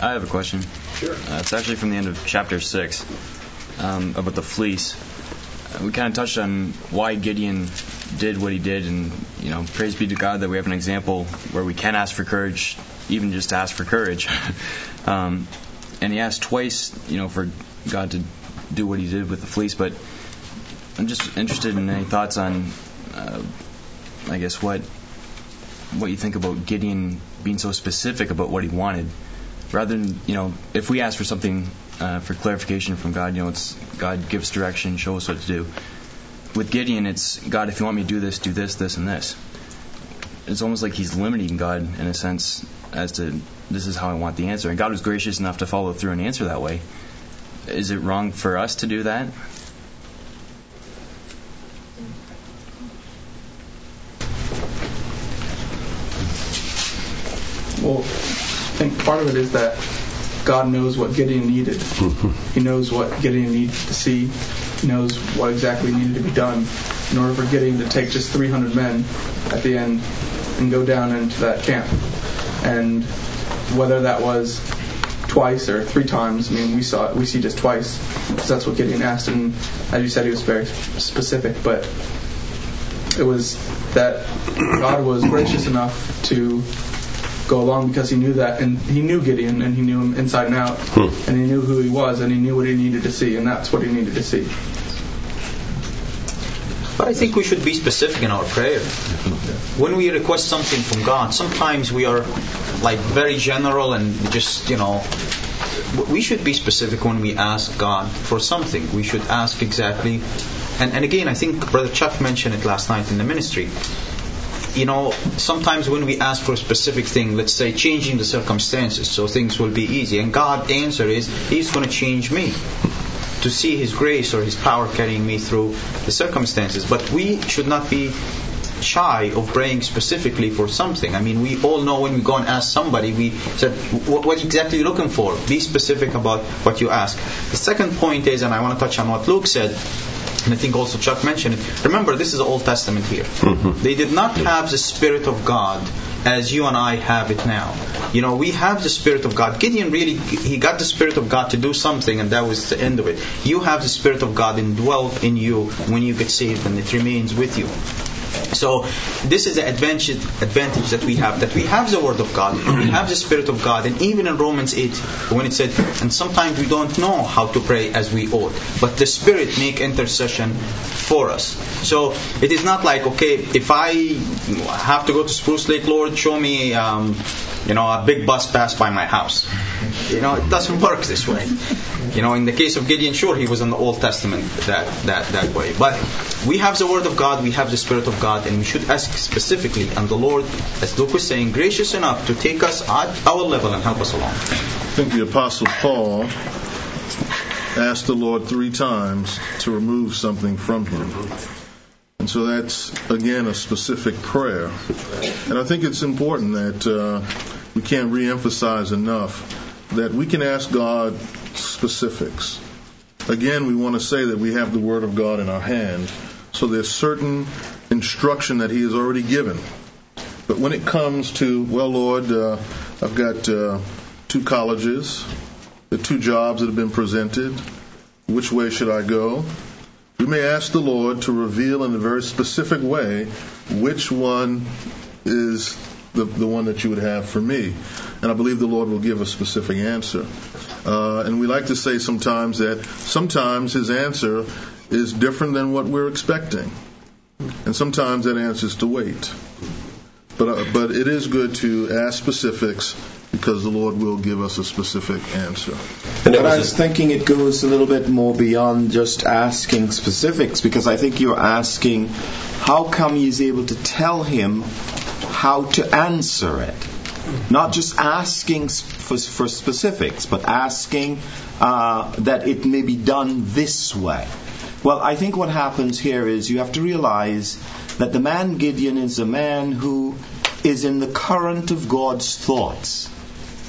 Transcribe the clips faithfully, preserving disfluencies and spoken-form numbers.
I have a question. Sure. Uh, it's actually from the end of chapter six, um, about the fleece. Uh, we kind of touched on why Gideon did what he did, and, you know, praise be to God that we have an example where we can ask for courage, even just to ask for courage. um, and he asked twice, you know, for God to do what he did with the fleece, but I'm just interested in any thoughts on, uh, I guess, what what you think about Gideon being so specific about what he wanted, rather than, you know, if we ask for something uh, for clarification from God, you know, it's God gives direction, show us what to do. With Gideon, it's God, if you want me to do this, do this, this, and this. It's almost like he's limiting God in a sense as to this is how I want the answer, and God was gracious enough to follow through and answer that way. Is it wrong for us to do that? Well, I think part of it is that God knows what Gideon needed. He knows what Gideon needed to see. He knows what exactly needed to be done in order for Gideon to take just three hundred men at the end and go down into that camp. And whether that was twice or three times, I mean, we saw it, we see just twice, because that's what Gideon asked, and as you said, he was very specific, but it was that God was gracious enough to go along because he knew that, and he knew Gideon, and he knew him inside and out, hmm. and he knew who he was, and he knew what he needed to see, and that's what he needed to see. But I think we should be specific in our prayer. When we request something from God, sometimes we are like very general and just, you know, we should be specific when we ask God for something. We should ask exactly, and, and again, I think Brother Chuck mentioned it last night in the ministry. You know, sometimes when we ask for a specific thing, let's say changing the circumstances so things will be easy, and God's answer is He's going to change me to see His grace or His power carrying me through the circumstances. But we should not be shy of praying specifically for something. I mean, we all know when we go and ask somebody, we said, what exactly are you looking for? Be specific about what you ask. The second point is, and I want to touch on what Luke said, and I think also Chuck mentioned it. Remember, this is the Old Testament here. Mm-hmm. They did not have the Spirit of God as you and I have it now. You know, we have the Spirit of God. Gideon really, he got the Spirit of God to do something, and that was the end of it. You have the Spirit of God indwelt in you when you get saved, and it remains with you. So this is the advantage, advantage that we have, that we have the Word of God, we have the Spirit of God, and even in Romans eight, when it said, and sometimes we don't know how to pray as we ought, but the Spirit make intercession for us. So it is not like, okay, if I have to go to Spruce Lake, Lord, show me, um, you know, a big bus pass by my house. You know, it doesn't work this way. You know, in the case of Gideon, sure, he was in the Old Testament that, that, that way. But we have the Word of God, we have the Spirit of God, and we should ask specifically. And the Lord, as Luke was saying, gracious enough to take us at our level and help us along. I think the Apostle Paul asked the Lord three times to remove something from him. And so that's, again, a specific prayer. And I think it's important that uh, we can't re-emphasize enough that we can ask God specifics. Again, we want to say that we have the Word of God in our hand, so there's certain instruction that He has already given. But when it comes to, well, Lord, uh, I've got uh, two colleges, the two jobs that have been presented, which way should I go? We may ask the Lord to reveal in a very specific way which one is the, the one that you would have for me. And I believe the Lord will give a specific answer. Uh, and we like to say sometimes that sometimes His answer is different than what we're expecting. And sometimes that answer is to wait. But uh, but it is good to ask specifics, because the Lord will give us a specific answer. But I was thinking it goes a little bit more beyond just asking specifics, because I think you're asking, how come He's able to tell him how to answer it? Not just asking for, for specifics, but asking uh, that it may be done this way. Well, I think what happens here is you have to realize that the man Gideon is a man who is in the current of God's thoughts.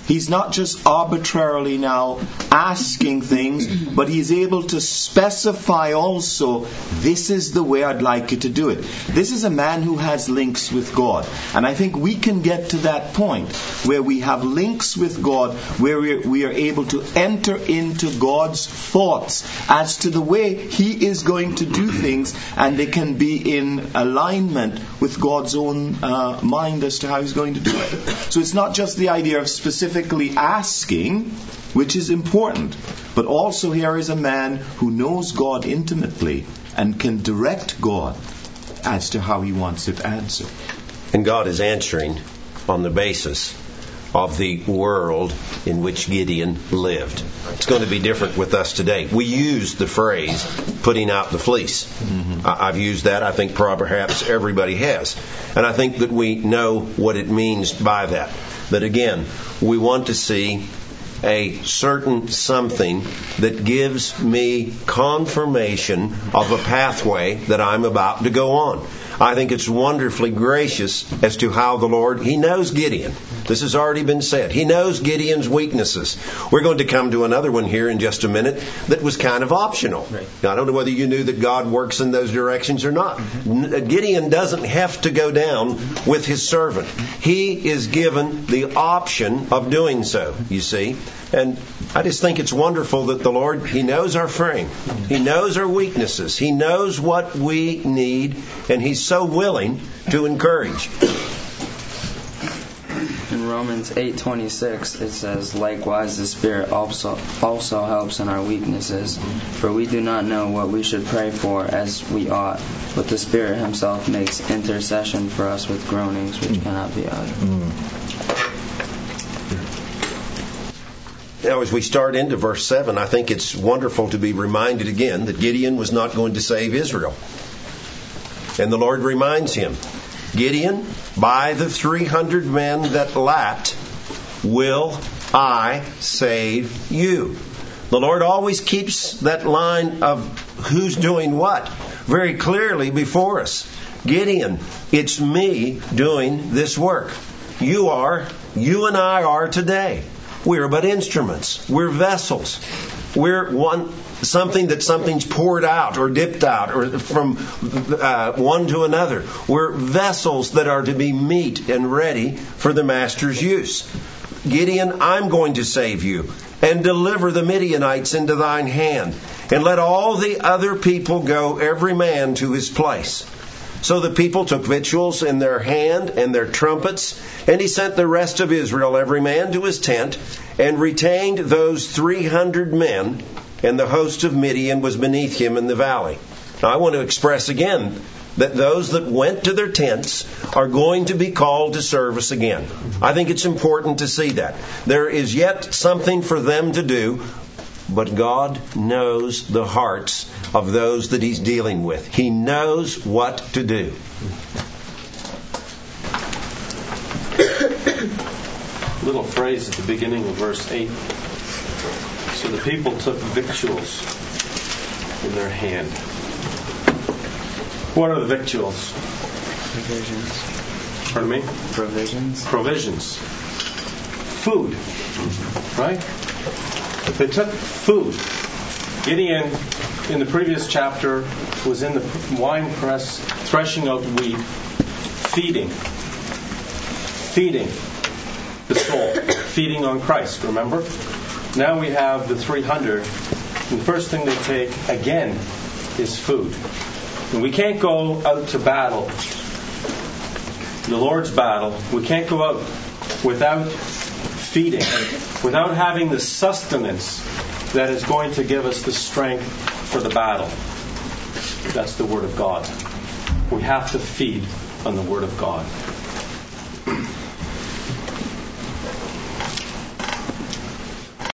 He's not just arbitrarily now asking things, but he's able to specify also, this is the way I'd like you to do it. This is a man who has links with God. And I think we can get to that point where we have links with God, where we are, we are able to enter into God's thoughts as to the way He is going to do things, and they can be in alignment with God's own uh, mind as to how He's going to do it. So it's not just the idea of specific asking, which is important, but also here is a man who knows God intimately and can direct God as to how he wants it answered. And God is answering on the basis of the world in which Gideon lived. It's going to be different with us today. We use the phrase, putting out the fleece. Mm-hmm. I've used that. I think perhaps everybody has. And I think that we know what it means by that. But again, we want to see a certain something that gives me confirmation of a pathway that I'm about to go on. I think it's wonderfully gracious as to how the Lord, He knows Gideon. This has already been said. He knows Gideon's weaknesses. We're going to come to another one here in just a minute that was kind of optional. Right. Now, I don't know whether you knew that God works in those directions or not. Mm-hmm. Gideon doesn't have to go down with his servant. He is given the option of doing so, you see. And I just think it's wonderful that the Lord, He knows our frame. He knows our weaknesses. He knows what we need, and He's so willing to encourage. In Romans eight twenty-six, it says, "Likewise the Spirit also also helps in our weaknesses, for we do not know what we should pray for as we ought, but the Spirit Himself makes intercession for us with groanings which cannot be uttered." Mm. Now, as we start into verse seven, I think it's wonderful to be reminded again that Gideon was not going to save Israel. And the Lord reminds him, Gideon, by the three hundred men that lapped, will I save you. The Lord always keeps that line of who's doing what very clearly before us. Gideon, it's me doing this work. You are, you and I are today. We're but instruments. We're vessels. We're one something that something's poured out or dipped out or from uh, one to another. We're vessels that are to be meet and ready for the Master's use. Gideon, I'm going to save you and deliver the Midianites into thine hand, and let all the other people go, every man to his place. So the people took victuals in their hand and their trumpets, and he sent the rest of Israel, every man to his tent, and retained those three hundred men, and the host of Midian was beneath him in the valley. Now I want to express again that those that went to their tents are going to be called to service again. I think it's important to see that. There is yet something for them to do, but God knows the hearts of those that He's dealing with. He knows what to do. Little phrase at the beginning of verse eight. So the people took victuals in their hand. What are the victuals? Provisions. Pardon me? Provisions. Provisions. Food. Right? They took food. Gideon, in the previous chapter, was in the wine press threshing out wheat, feeding. Feeding the soul. Feeding on Christ, remember? Now we have the three hundred. And the first thing they take, again, is food. And we can't go out to battle, the Lord's battle. We can't go out without feeding, without having the sustenance that is going to give us the strength for the battle. That's the Word of God. We have to feed on the Word of God.